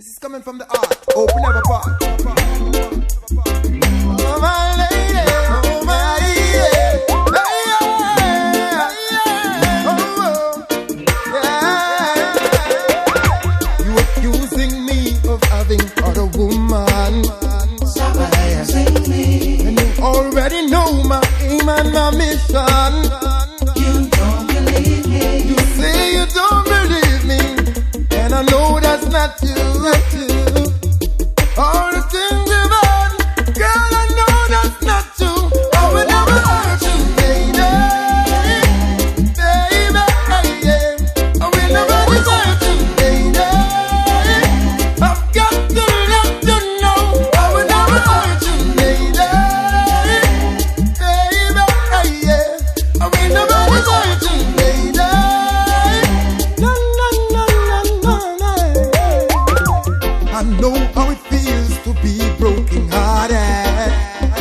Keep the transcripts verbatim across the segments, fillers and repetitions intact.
This is coming from the heart. Open up a part. Oh, my lady. Oh, my lady. Oh, yeah. You accusing me of having other woman. Stop accusing me. And you already know my aim and my mission. You don't believe me. You say you don't believe me, and I know that's not you. Not you. All the things you've done, girl, I know that's not you. I will never hurt you, baby, baby, yeah. I will never desert you, baby. I've got to let you know I will never hurt you, baby, baby, yeah. I will never desert you, baby. No, no, no, no, no, no. I know how it feels to be broken hearted.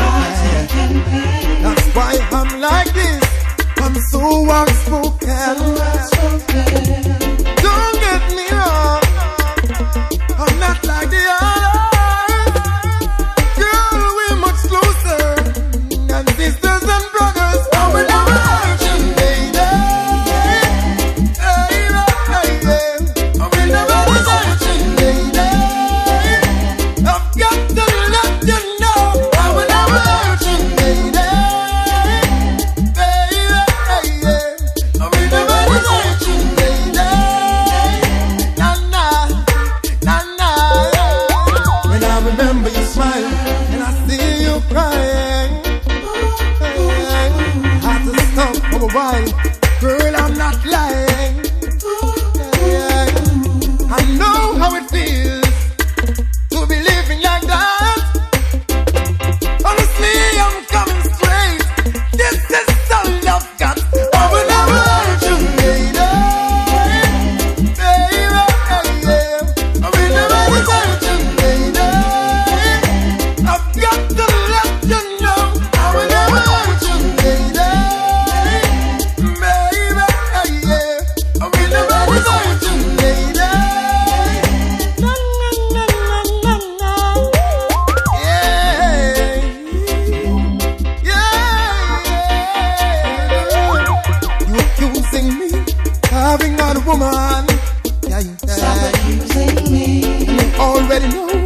That's why I'm like this. I'm so outspoken. Don't get me wrong, I'm not like the others. Girl, we're much closer than sisters and brothers. I will never hurt you, baby. Hey, hey, hey. I will never desert you, baby. I've got to let you know I will never hurt you, baby. Baby, I will never desert you, baby. Na na, na na. When I remember your smile and I see you crying, I had to stop for a while. Girl, I'm not lying. I know how it feels to be living like that. Honestly, I'm coming straight. This is all I've got. I will never hurt you, baby. Baby, I will never desert you, baby. I've got to let you know I will never hurt you, baby. Baby, I will never desert you, baby. Na, na, na, na, na, na. Yeah. Yeah. You accusing me of having another woman. Yeah, Stop yeah. accusing me. And you already know